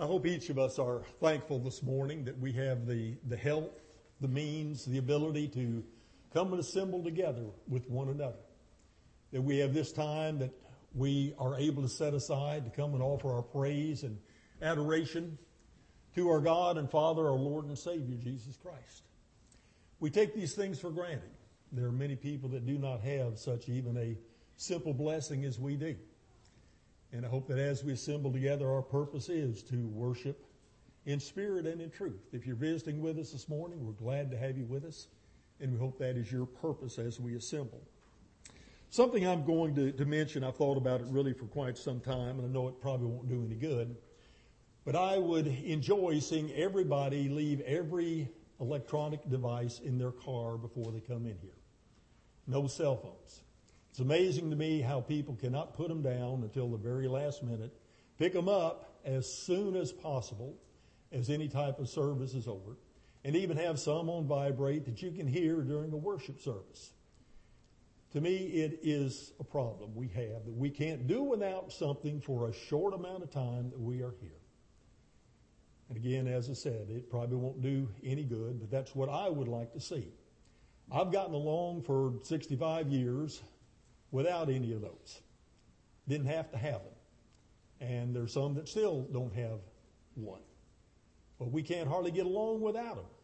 I hope each of us are thankful this morning that we have the health, the means, the ability to come and assemble together with one another. That we have this time that we are able to set aside to come and offer our praise and adoration to our God and Father, our Lord and Savior, Jesus Christ. We take these things for granted. There are many people that do not have such even a simple blessing as we do. And I hope that as we assemble together, our purpose is to worship in spirit and in truth. If you're visiting with us this morning, we're glad to have you with us. And we hope that is your purpose as we assemble. Something I'm going to mention, I've thought about it really for quite some time, and I know it probably won't do any good. But I would enjoy seeing everybody leave every electronic device in their car before they come in here. No cell phones. It's amazing to me how people cannot put them down until the very last minute, pick them up as soon as possible as any type of service is over, and even have some on vibrate that you can hear during a worship service. To me, it is a problem we have that we can't do without something for a short amount of time that we are here. And again, as I said, it probably won't do any good, but that's what I would like to see. I've gotten along for 65 years without any of those. Didn't have to have them. And there's some that still don't have one. But we can't hardly get along without them.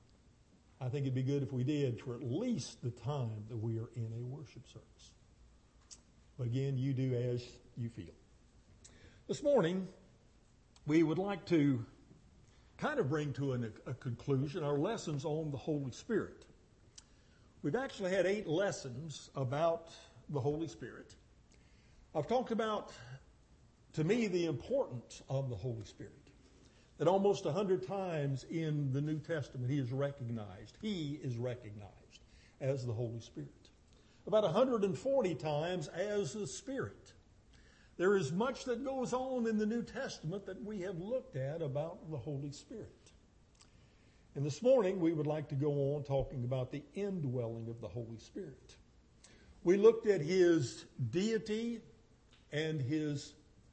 I think it'd be good if we did for at least the time that we are in a worship service. But again, you do as you feel. This morning, we would like to kind of bring to a conclusion our lessons on the Holy Spirit. We've actually had 8 lessons about the Holy Spirit. I've talked about, to me, the importance of the Holy Spirit. That almost 100 times in the New Testament He is recognized as the Holy Spirit. About 140 times as the Spirit. There is much that goes on in the New Testament that we have looked at about the Holy Spirit. And this morning we would like to go on talking about the indwelling of the Holy Spirit. We looked at His deity and His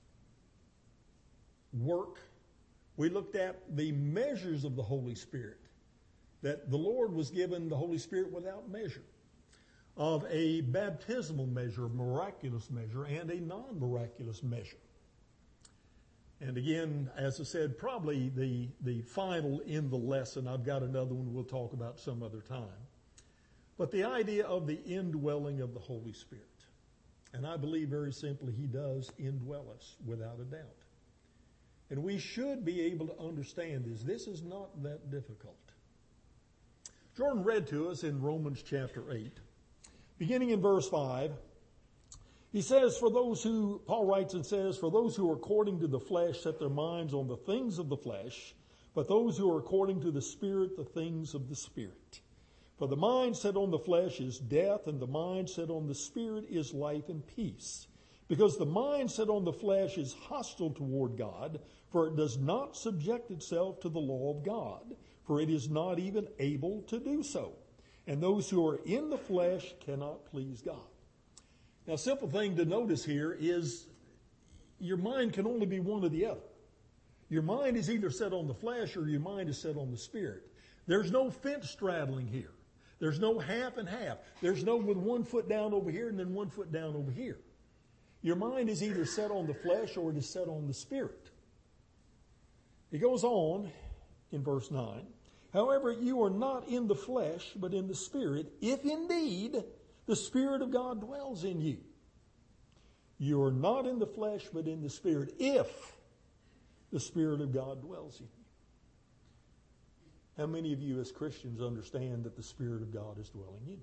work. We looked at the measures of the Holy Spirit, that the Lord was given the Holy Spirit without measure, of a baptismal measure, a miraculous measure, and a non-miraculous measure. And again, as I said, probably the final in the lesson, I've got another one we'll talk about some other time. But the idea of the indwelling of the Holy Spirit. And I believe very simply He does indwell us without a doubt. And we should be able to understand this. This is not that difficult. Jordan read to us in Romans chapter 8, beginning in verse 5. He says, Paul writes and says, for those who are according to the flesh set their minds on the things of the flesh, but those who are according to the Spirit, the things of the Spirit. For the mind set on the flesh is death, and the mind set on the Spirit is life and peace. Because the mind set on the flesh is hostile toward God, for it does not subject itself to the law of God, for it is not even able to do so. And those who are in the flesh cannot please God. Now, a simple thing to notice here is your mind can only be one or the other. Your mind is either set on the flesh or your mind is set on the Spirit. There's no fence straddling here. There's no half and half. There's no with one foot down over here and then one foot down over here. Your mind is either set on the flesh or it is set on the Spirit. He goes on in verse 9. However, you are not in the flesh, but in the Spirit, if indeed the Spirit of God dwells in you. You are not in the flesh, but in the Spirit, if the Spirit of God dwells in you. How many of you as Christians understand that the Spirit of God is dwelling in you?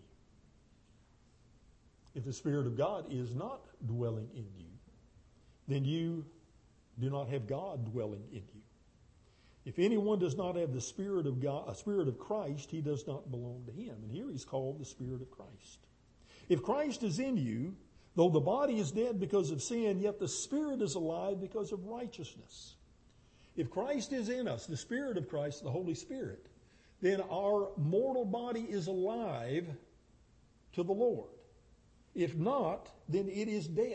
If the Spirit of God is not dwelling in you, then you do not have God dwelling in you. If anyone does not have the Spirit of God, a Spirit of Christ, he does not belong to Him. And here He's called the Spirit of Christ. If Christ is in you, though the body is dead because of sin, yet the Spirit is alive because of righteousness. If Christ is in us, the Spirit of Christ, the Holy Spirit, then our mortal body is alive to the Lord. If not, then it is dead.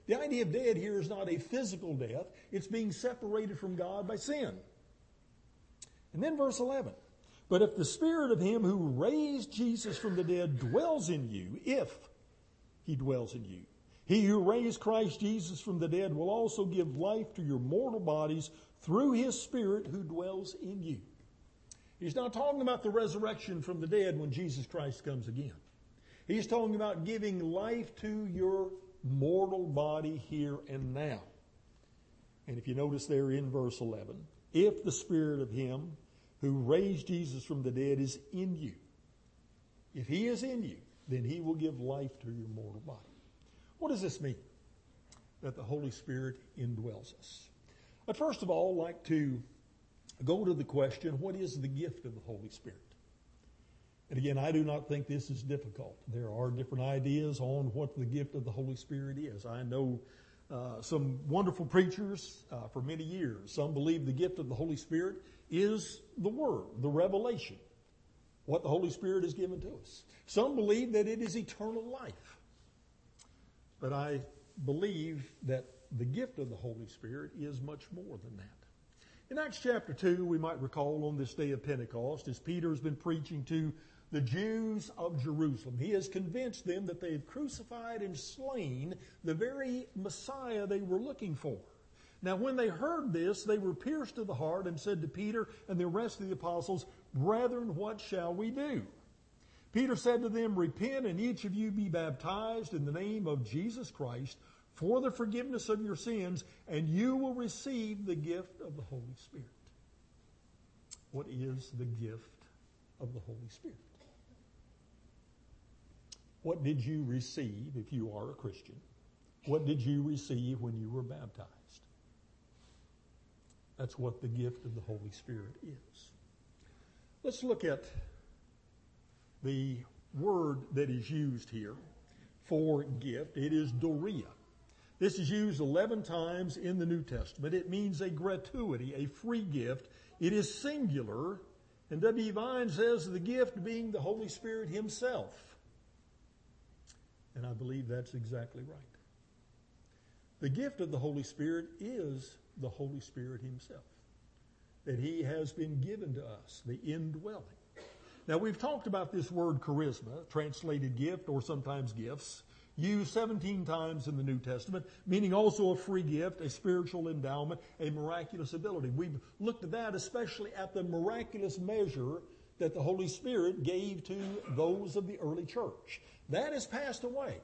The idea of dead here is not a physical death. It's being separated from God by sin. And then verse 11. But if the Spirit of him who raised Jesus from the dead dwells in you, if he dwells in you, he who raised Christ Jesus from the dead will also give life to your mortal bodies through his Spirit who dwells in you. He's not talking about the resurrection from the dead when Jesus Christ comes again. He's talking about giving life to your mortal body here and now. And if you notice there in verse 11, if the Spirit of him who raised Jesus from the dead is in you, if he is in you, then he will give life to your mortal body. What does this mean? That the Holy Spirit indwells us. I'd first of all like to go to the question, what is the gift of the Holy Spirit? And again, I do not think this is difficult. There are different ideas on what the gift of the Holy Spirit is. I know some wonderful preachers for many years. Some believe the gift of the Holy Spirit is the Word, the revelation, what the Holy Spirit has given to us. Some believe that it is eternal life. But I believe that the gift of the Holy Spirit is much more than that. In Acts chapter 2, we might recall on this day of Pentecost, as Peter has been preaching to the Jews of Jerusalem, he has convinced them that they had crucified and slain the very Messiah they were looking for. Now, when they heard this, they were pierced to the heart and said to Peter and the rest of the apostles, "Brethren, what shall we do?" Peter said to them, "Repent and each of you be baptized in the name of Jesus Christ for the forgiveness of your sins, and you will receive the gift of the Holy Spirit." What is the gift of the Holy Spirit? What did you receive if you are a Christian? What did you receive when you were baptized? That's what the gift of the Holy Spirit is. Let's look at the word that is used here for gift. It is doria. This is used 11 times in the New Testament. It means a gratuity, a free gift. It is singular, and W. Vine says the gift being the Holy Spirit himself. And I believe that's exactly right. The gift of the Holy Spirit is the Holy Spirit himself, that he has been given to us, the indwelling. Now, we've talked about this word charisma, translated gift or sometimes gifts, used 17 times in the New Testament, meaning also a free gift, a spiritual endowment, a miraculous ability. We've looked at that, especially at the miraculous measure that the Holy Spirit gave to those of the early church. That has passed away.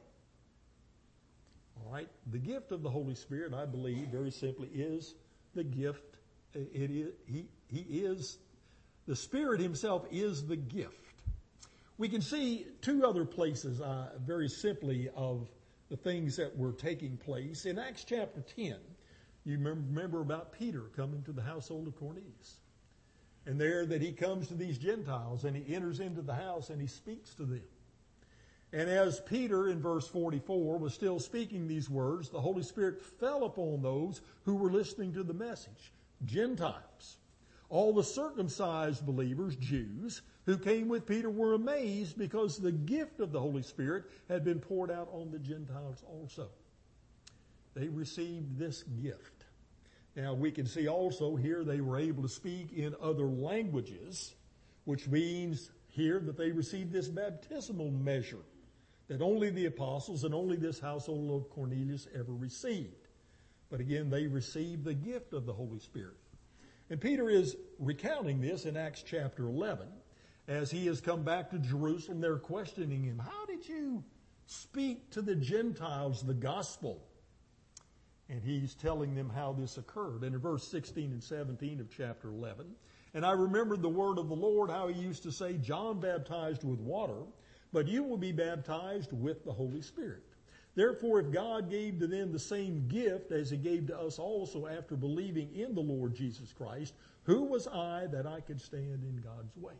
All right? The gift of the Holy Spirit, I believe, very simply, is the gift. He is, the Spirit himself is the gift. We can see two other places, very simply, of the things that were taking place. In Acts chapter 10, you remember about Peter coming to the household of Cornelius. And there that he comes to these Gentiles and he enters into the house and he speaks to them. And as Peter in verse 44 was still speaking these words, the Holy Spirit fell upon those who were listening to the message, Gentiles. All the circumcised believers, Jews, who came with Peter were amazed because the gift of the Holy Spirit had been poured out on the Gentiles also. They received this gift. Now we can see also here they were able to speak in other languages, which means here that they received this baptismal measure that only the apostles and only this household of Cornelius ever received. But again, they received the gift of the Holy Spirit. And Peter is recounting this in Acts chapter 11. As he has come back to Jerusalem, they're questioning him. How did you speak to the Gentiles the gospel? And he's telling them how this occurred. And in verse 16 and 17 of chapter 11, and I remembered the word of the Lord, how he used to say, John baptized with water, but you will be baptized with the Holy Spirit. Therefore, if God gave to them the same gift as he gave to us also after believing in the Lord Jesus Christ, who was I that I could stand in God's way?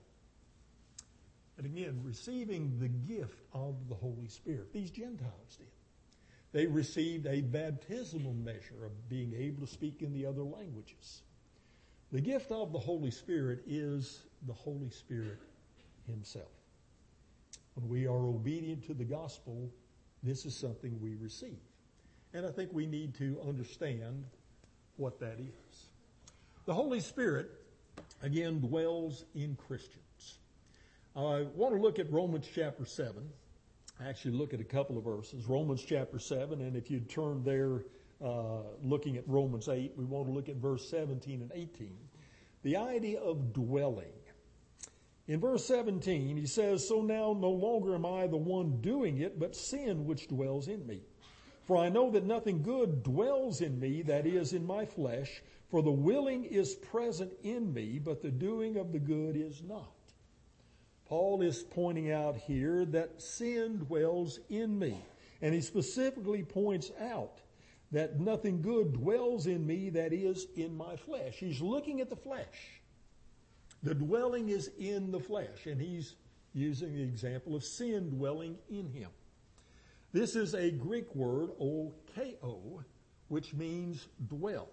And again, receiving the gift of the Holy Spirit, these Gentiles did. They received a baptismal measure of being able to speak in the other languages. The gift of the Holy Spirit is the Holy Spirit himself. When we are obedient to the gospel, this is something we receive. And I think we need to understand what that is. The Holy Spirit, again, dwells in Christians. I want to look at Romans chapter 7. Actually look at a couple of verses. Romans chapter 7, and if you'd turn there looking at Romans 8, we want to look at verse 17 and 18. The idea of dwelling. In verse 17, he says, "So now no longer am I the one doing it, but sin which dwells in me. For I know that nothing good dwells in me, that is, in my flesh, for the willing is present in me, but the doing of the good is not." Paul is pointing out here that sin dwells in me. And he specifically points out that nothing good dwells in me, that is, in my flesh. He's looking at the flesh. The dwelling is in the flesh, and he's using the example of sin dwelling in him. This is a Greek word, okeo, which means dwell.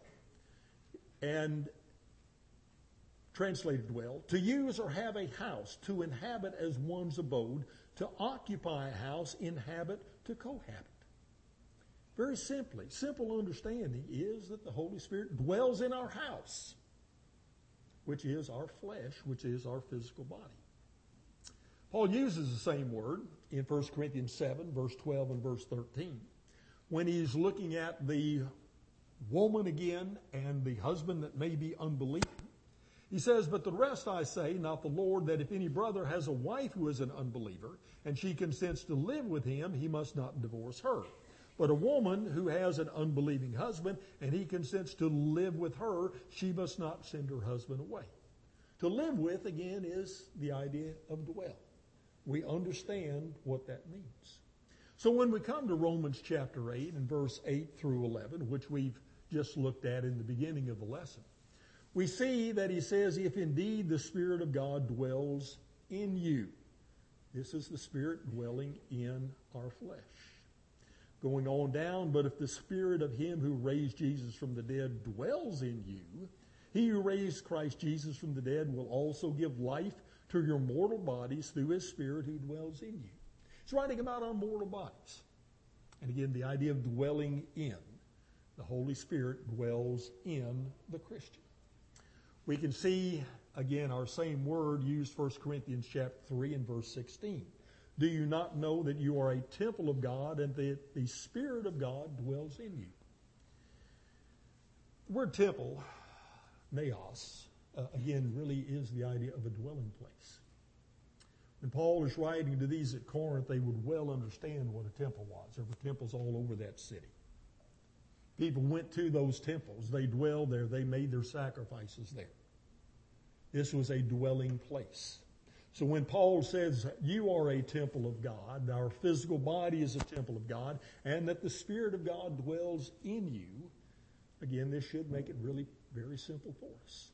And translated dwell, to use or have a house, to inhabit as one's abode, to occupy a house, inhabit, to cohabit. Very simply, simple understanding is that the Holy Spirit dwells in our house, which is our flesh, which is our physical body. Paul uses the same word in 1 Corinthians 7, verse 12 and verse 13, when he's looking at the woman again and the husband that may be unbelieving. He says, "But the rest I say, not the Lord, that if any brother has a wife who is an unbeliever, and she consents to live with him, he must not divorce her. But a woman who has an unbelieving husband, and he consents to live with her, she must not send her husband away." To live with, again, is the idea of dwell. We understand what that means. So when we come to Romans chapter 8 and verse 8 through 11, which we've just looked at in the beginning of the lesson, we see that he says, "If indeed the Spirit of God dwells in you." This is the Spirit dwelling in our flesh. Going on down, "But if the Spirit of him who raised Jesus from the dead dwells in you, he who raised Christ Jesus from the dead will also give life to your mortal bodies through his Spirit who dwells in you." He's writing about our mortal bodies. And again, the idea of dwelling in. The Holy Spirit dwells in the Christian. We can see, again, our same word used 1 Corinthians chapter 3 and verse 16. "Do you not know that you are a temple of God and that the Spirit of God dwells in you?" The word temple, naos, again, really is the idea of a dwelling place. When Paul is writing to these at Corinth, they would well understand what a temple was. There were temples all over that city. People went to those temples. They dwelled there. They made their sacrifices there. This was a dwelling place. So when Paul says, "You are a temple of God," our physical body is a temple of God, and that the Spirit of God dwells in you, again, this should make it really very simple for us.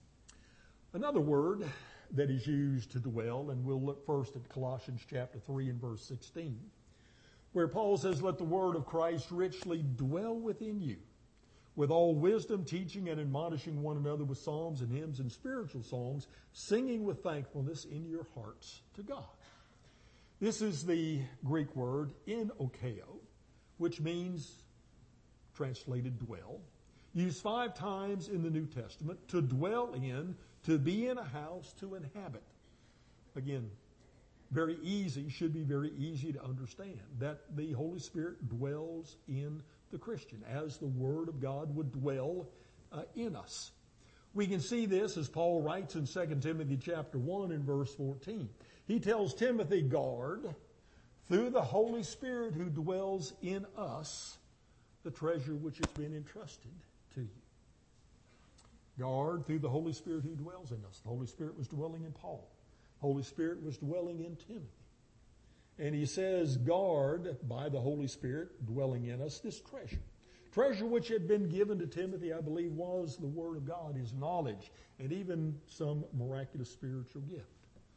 Another word that is used to dwell, and we'll look first at Colossians chapter 3 and verse 16, where Paul says, "Let the word of Christ richly dwell within you, with all wisdom, teaching and admonishing one another with psalms and hymns and spiritual songs, singing with thankfulness in your hearts to God." This is the Greek word enokeo, which means, translated dwell, used 5 times in the New Testament, to dwell in, to be in a house, to inhabit. Again, very easy, should be very easy to understand that the Holy Spirit dwells in the Christian, as the Word of God would dwell in us. We can see this as Paul writes in 2 Timothy chapter 1 and verse 14. He tells Timothy, "Guard, through the Holy Spirit who dwells in us, the treasure which has been entrusted to you." Guard through the Holy Spirit who dwells in us. The Holy Spirit was dwelling in Paul. The Holy Spirit was dwelling in Timothy. And he says, guard by the Holy Spirit dwelling in us this treasure. Treasure which had been given to Timothy, I believe, was the Word of God, his knowledge, and even some miraculous spiritual gift.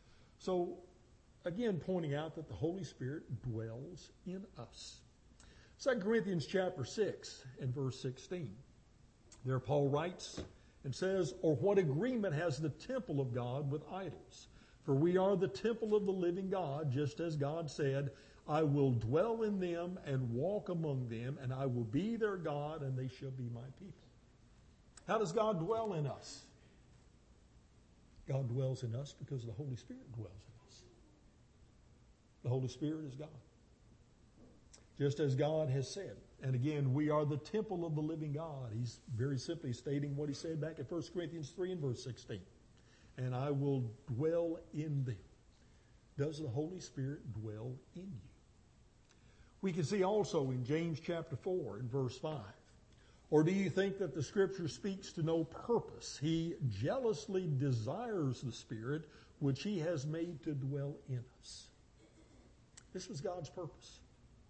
So, again, pointing out that the Holy Spirit dwells in us. 2 Corinthians chapter 6 and verse 16. There Paul writes and says, "Or what agreement has the temple of God with idols? For we are the temple of the living God, just as God said, I will dwell in them and walk among them, and I will be their God, and they shall be my people. How does God dwell in us? God dwells in us because the Holy Spirit dwells in us. The Holy Spirit is God. Just as God has said. And again, we are the temple of the living God. He's very simply stating what he said back in 1 Corinthians 3 and verse 16. And I will dwell in them. Does the Holy Spirit dwell in you? We can see also in James chapter 4 and verse 5. Or do you think that the Scripture speaks to no purpose? He jealously desires the Spirit which he has made to dwell in us. This was God's purpose.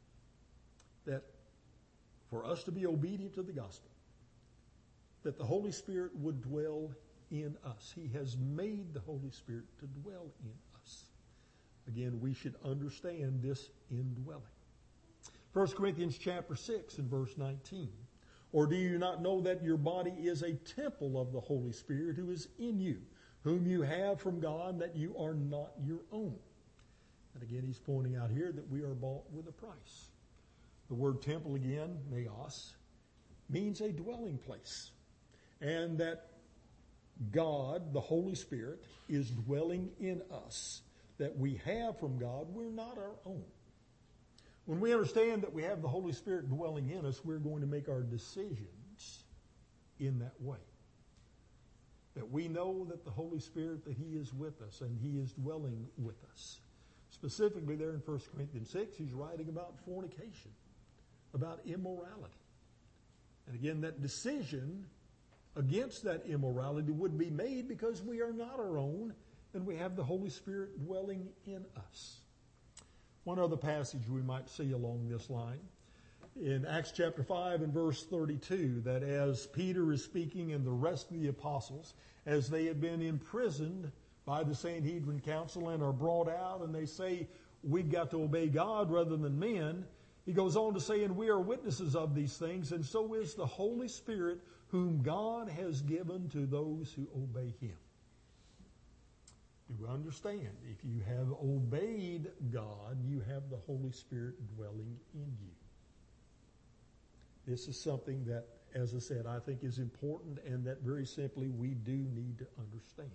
That for us to be obedient to the gospel, that the Holy Spirit would dwell in us. He has made the Holy Spirit to dwell in us. Again, we should understand this indwelling. 1 Corinthians chapter 6 and verse 19. Or do you not know that your body is a temple of the Holy Spirit who is in you, whom you have from God, that you are not your own? And again, he's pointing out here that we are bought with a price. The word temple again, naos, means a dwelling place. And that God, the Holy Spirit, is dwelling in us, that we have from God. We're not our own. When we understand that we have the Holy Spirit dwelling in us, we're going to make our decisions in that way. That we know that the Holy Spirit, that he is with us and he is dwelling with us. Specifically there in 1 Corinthians 6, he's writing about fornication, about immorality. And again, that decision against that immorality would be made because we are not our own and we have the Holy Spirit dwelling in us. One other passage we might see along this line. In Acts chapter 5 and verse 32, that as Peter is speaking and the rest of the apostles, as they had been imprisoned by the Sanhedrin Council and are brought out and they say, we've got to obey God rather than men, he goes on to say, and we are witnesses of these things, and so is the Holy Spirit whom God has given to those who obey him. You understand, if you have obeyed God, you have the Holy Spirit dwelling in you. This is something that, as I said, I think is important and that very simply we do need to understand.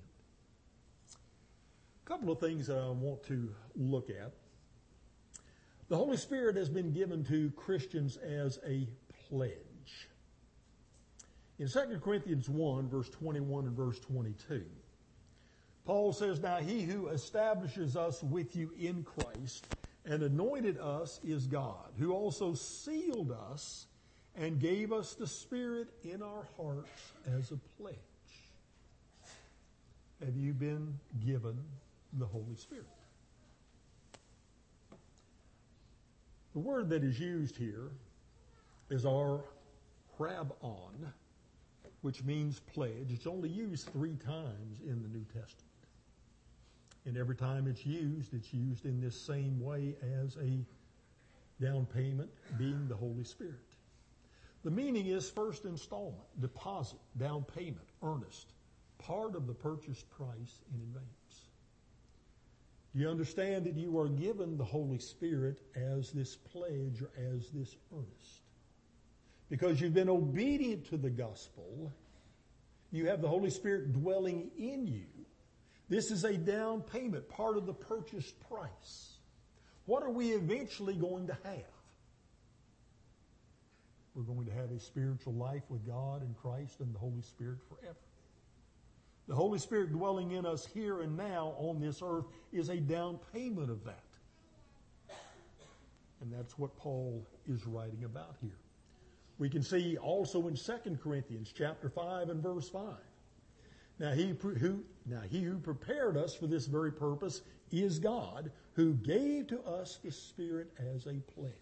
A couple of things that I want to look at. The Holy Spirit has been given to Christians as a pledge. In 2 Corinthians 1, verse 21 and verse 22, Paul says, now he who establishes us with you in Christ and anointed us is God, who also sealed us and gave us the Spirit in our hearts as a pledge. Have you been given the Holy Spirit? The word that is used here is our hrabon, which means pledge. It's only used 3 times in the New Testament. And every time it's used in this same way as a down payment, being the Holy Spirit. The meaning is first installment, deposit, down payment, earnest, part of the purchase price in advance. Do you understand that you are given the Holy Spirit as this pledge or as this earnest? Because you've been obedient to the gospel, you have the Holy Spirit dwelling in you. This is a down payment, part of the purchase price. What are we eventually going to have? We're going to have a spiritual life with God and Christ and the Holy Spirit forever. The Holy Spirit dwelling in us here and now on this earth is a down payment of that. And that's what Paul is writing about here. We can see also in 2 Corinthians chapter 5 and verse 5. Now he who prepared us for this very purpose is God, who gave to us the Spirit as a pledge.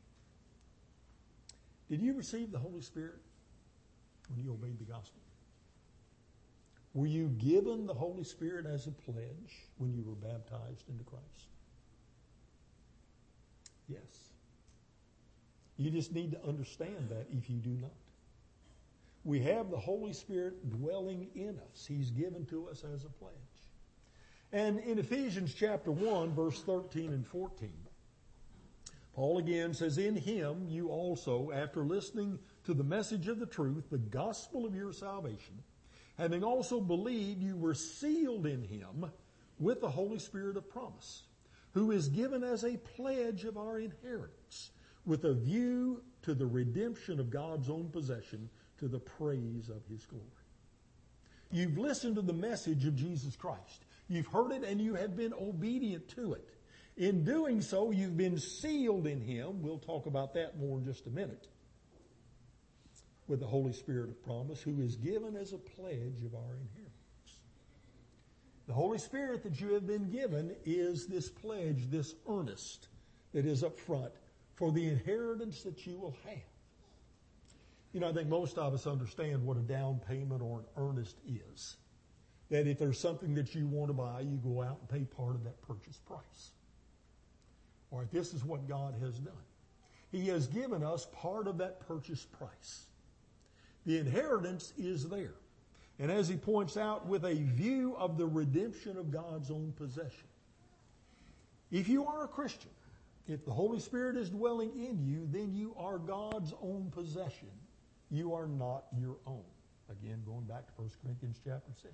Did you receive the Holy Spirit when you obeyed the gospel? Were you given the Holy Spirit as a pledge when you were baptized into Christ? Yes. You just need to understand that if you do not. We have the Holy Spirit dwelling in us. He's given to us as a pledge. And in Ephesians chapter 1, verse 13 and 14, Paul again says, in him you also, after listening to the message of the truth, the gospel of your salvation, having also believed, you were sealed in him with the Holy Spirit of promise, who is given as a pledge of our inheritance, with a view to the redemption of God's own possession, to the praise of his glory. You've listened to the message of Jesus Christ. You've heard it and you have been obedient to it. In doing so, you've been sealed in him. We'll talk about that more in just a minute. With the Holy Spirit of promise, who is given as a pledge of our inheritance. The Holy Spirit that you have been given is this pledge, this earnest that is up front for the inheritance that you will have. You know, I think most of us understand what a down payment or an earnest is. That if there's something that you want to buy, you go out and pay part of that purchase price. All right, this is what God has done. He has given us part of that purchase price. The inheritance is there. And as he points out, with a view of the redemption of God's own possession. If you are a Christian, if the Holy Spirit is dwelling in you, then you are God's own possession. You are not your own. Again, going back to 1 Corinthians chapter 6.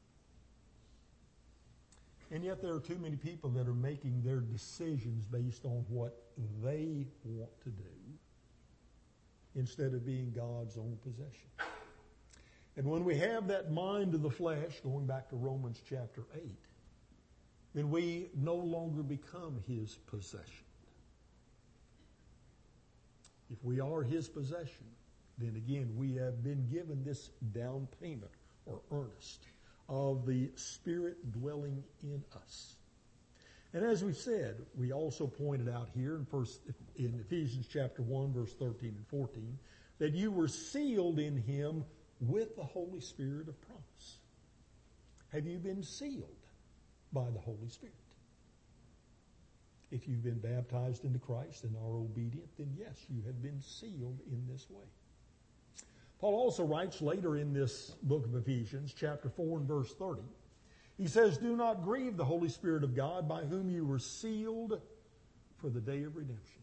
And yet there are too many people that are making their decisions based on what they want to do instead of being God's own possession. And when we have that mind of the flesh, going back to Romans chapter 8, then we no longer become his possession. If we are his possession, then again we have been given this down payment or earnest of the Spirit dwelling in us. And as we said, we also pointed out here in Ephesians chapter 1, verse 13 and 14, that you were sealed in him with the Holy Spirit of promise. Have you been sealed by the Holy Spirit? If you've been baptized into Christ and are obedient, then yes, you have been sealed in this way. Paul also writes later in this book of Ephesians, chapter 4 and verse 30, he says, do not grieve the Holy Spirit of God, by whom you were sealed for the day of redemption.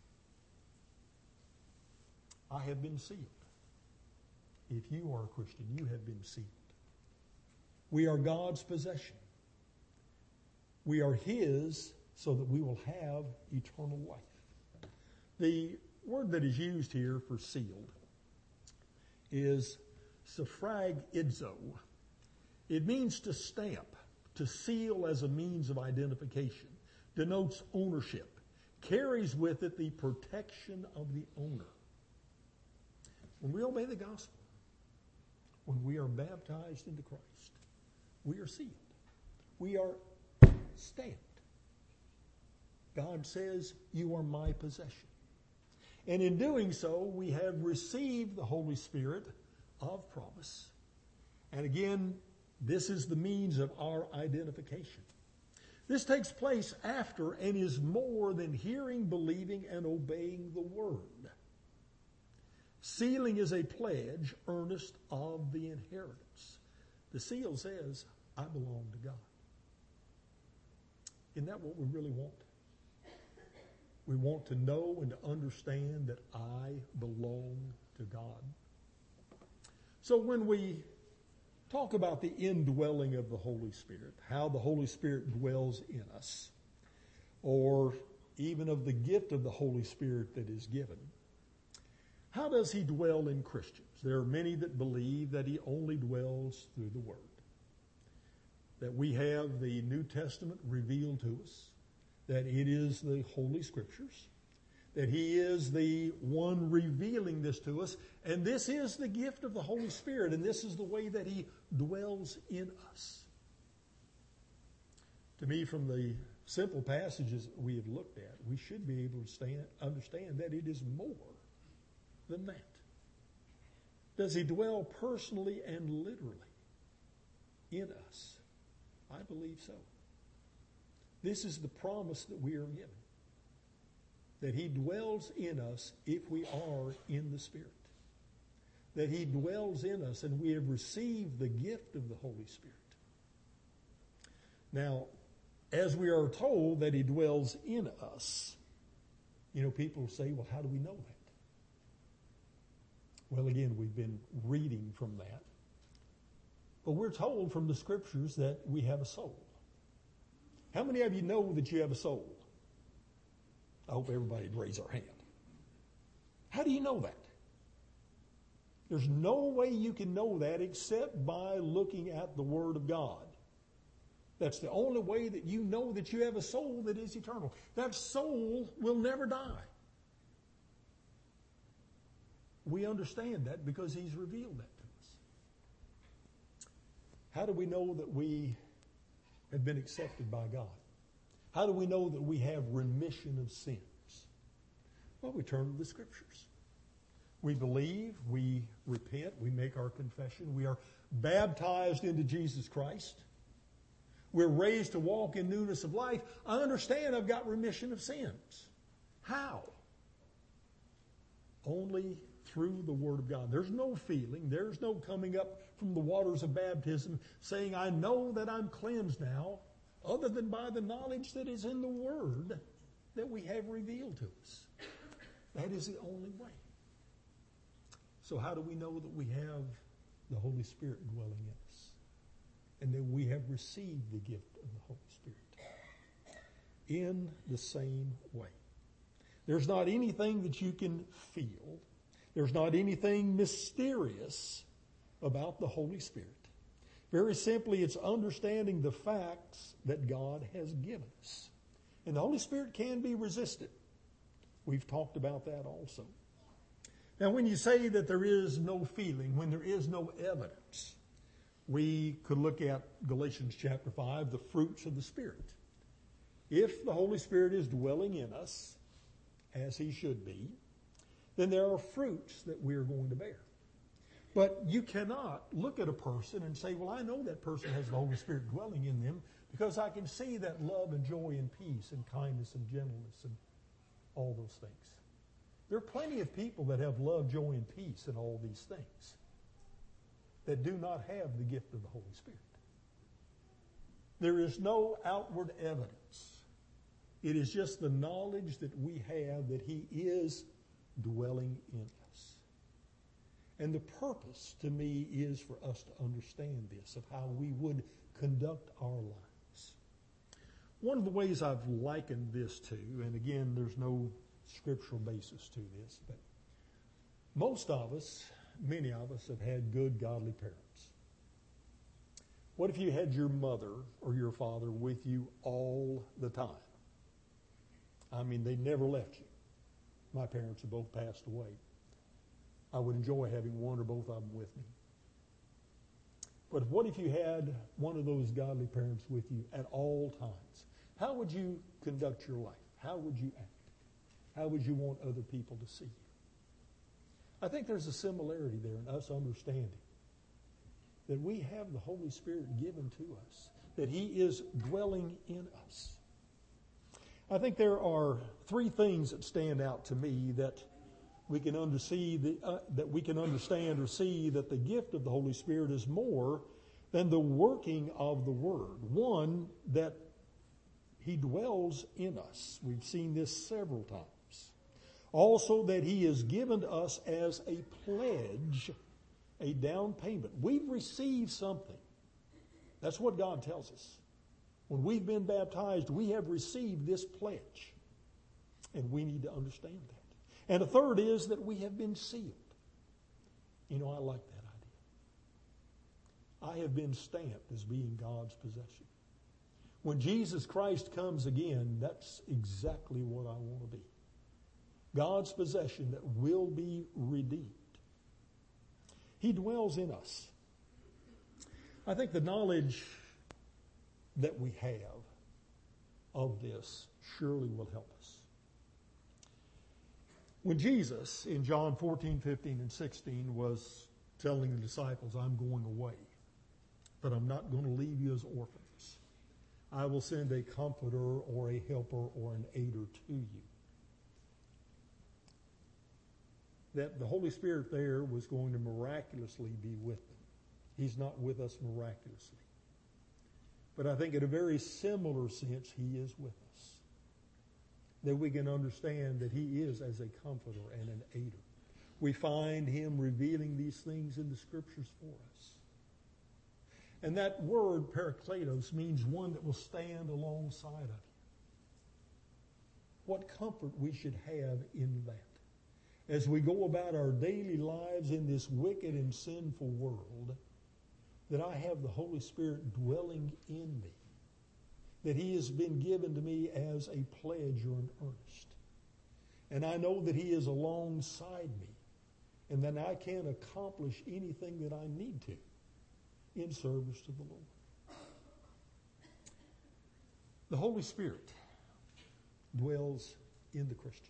I have been sealed. If you are a Christian, you have been sealed. We are God's possession. We are his so that we will have eternal life. The word that is used here for sealed is suffragizo. It means to stamp, to seal as a means of identification, denotes ownership, carries with it the protection of the owner. When we obey the gospel, when we are baptized into Christ, we are sealed. We are stamped. God says, you are my possession. And in doing so, we have received the Holy Spirit of promise. And again, this is the means of our identification. This takes place after and is more than hearing, believing, and obeying the Word. Sealing is a pledge, earnest of the inheritance. The seal says, I belong to God. Isn't that what we really want? We want to know and to understand that I belong to God. So when we talk about the indwelling of the Holy Spirit, how the Holy Spirit dwells in us, or even of the gift of the Holy Spirit that is given, how does he dwell in Christians? There are many that believe that he only dwells through the Word. That we have the New Testament revealed to us, that it is the Holy Scriptures, that he is the one revealing this to us, and this is the gift of the Holy Spirit, and this is the way that he dwells in us. To me, from the simple passages that we have looked at, we should be able to understand that it is more than that. Does he dwell personally and literally in us? I believe so. This is the promise that we are given. That he dwells in us if we are in the Spirit. That he dwells in us and we have received the gift of the Holy Spirit. Now, as we are told that he dwells in us, people say, well, how do we know that? Well, again, we've been reading from that. But we're told from the Scriptures that we have a soul. How many of you know that you have a soul? I hope everybody would raise their hand. How do you know that? There's no way you can know that except by looking at the Word of God. That's the only way that you know that you have a soul that is eternal. That soul will never die. We understand that because he's revealed that to us. How do we know that we have been accepted by God? How do we know that we have remission of sins? Well, we turn to the Scriptures. We believe, we repent, we make our confession. We are baptized into Jesus Christ. We're raised to walk in newness of life. I understand I've got remission of sins. How? Only through the Word of God. There's no feeling. There's no coming up from the waters of baptism saying, I know that I'm cleansed now, other than by the knowledge that is in the Word that we have revealed to us. That is the only way. So how do we know that we have the Holy Spirit dwelling in us? And that we have received the gift of the Holy Spirit? In the same way. There's not anything that you can feel. There's not anything mysterious about the Holy Spirit. Very simply, it's understanding the facts that God has given us. And the Holy Spirit can be resisted. We've talked about that also. Now, when you say that there is no feeling, when there is no evidence, we could look at Galatians chapter 5, the fruits of the Spirit. If the Holy Spirit is dwelling in us, as he should be, then there are fruits that we are going to bear. But you cannot look at a person and say, well, I know that person has the Holy Spirit dwelling in them because I can see that love and joy and peace and kindness and gentleness and all those things. There are plenty of people that have love, joy, and peace and all these things that do not have the gift of the Holy Spirit. There is no outward evidence. It is just the knowledge that we have that he is dwelling in us. And the purpose, to me, is for us to understand this, of how we would conduct our lives. One of the ways I've likened this to, and again, there's no scriptural basis to this, but most of us, many of us, have had good, godly parents. What if you had your mother or your father with you all the time? I mean, they never left you. My parents have both passed away. I would enjoy having one or both of them with me. But what if you had one of those godly parents with you at all times? How would you conduct your life? How would you act? How would you want other people to see you? I think there's a similarity there in us understanding that we have the Holy Spirit given to us, that he is dwelling in us. I think there are three things that stand out to me that we can that we can understand or see that the gift of the Holy Spirit is more than the working of the Word. One, that he dwells in us. We've seen this several times. Also, that he is given to us as a pledge, a down payment. We've received something. That's what God tells us. When we've been baptized, we have received this pledge. And we need to understand that. And a third is that we have been sealed. You know, I like that idea. I have been stamped as being God's possession. When Jesus Christ comes again, that's exactly what I want to be. God's possession that will be redeemed. He dwells in us. I think the knowledge that we have of this surely will help us. When Jesus, in John 14, 15, and 16, was telling the disciples, I'm going away, but I'm not going to leave you as orphans. I will send a comforter or a helper or an aider to you. That the Holy Spirit there was going to miraculously be with them. He's not with us miraculously. But I think in a very similar sense, He is with us. That we can understand that He is as a comforter and an aider. We find Him revealing these things in the Scriptures for us. And that word, parakletos, means one that will stand alongside of you. What comfort we should have in that. As we go about our daily lives in this wicked and sinful world, that I have the Holy Spirit dwelling in me. That He has been given to me as a pledge or an earnest. And I know that He is alongside me. And that I can accomplish anything that I need to in service to the Lord. The Holy Spirit dwells in the Christian.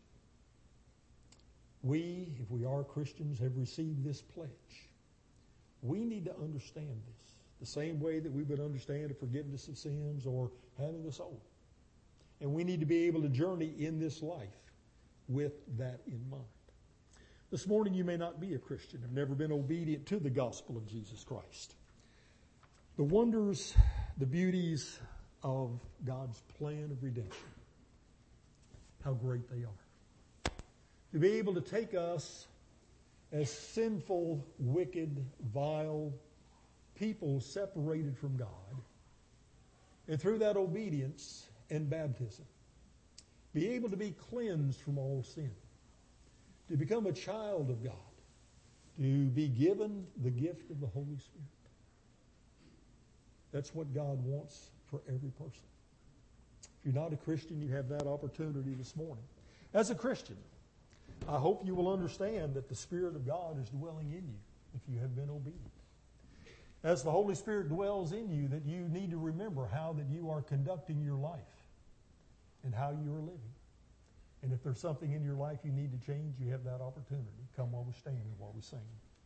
We, if we are Christians, have received this pledge. We need to understand this the same way that we would understand the forgiveness of sins or having a soul. And we need to be able to journey in this life with that in mind. This morning you may not be a Christian, have never been obedient to the gospel of Jesus Christ. The wonders, the beauties of God's plan of redemption, how great they are. To be able to take us as sinful, wicked, vile people separated from God, and through that obedience and baptism, be able to be cleansed from all sin, to become a child of God, to be given the gift of the Holy Spirit. That's what God wants for every person. If you're not a Christian, you have that opportunity this morning. As a Christian, I hope you will understand that the Spirit of God is dwelling in you if you have been obedient. As the Holy Spirit dwells in you, that you need to remember how that you are conducting your life and how you are living. And if there's something in your life you need to change, you have that opportunity. Come while we stand and while we sing.